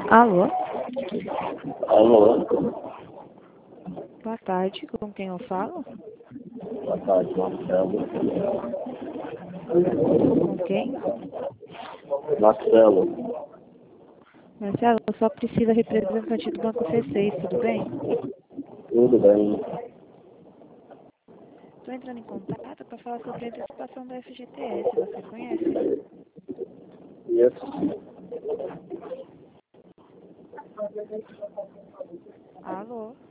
Alô? Alô? Boa tarde, com quem eu falo? Boa tarde, Marcelo. Com quem? Marcelo, Marcelo, eu só preciso representante do Banco C6, tudo bem? tudo bem? Estou entrando em contato para falar sobre a antecipação da FGTS, você conhece? Isso. Alô?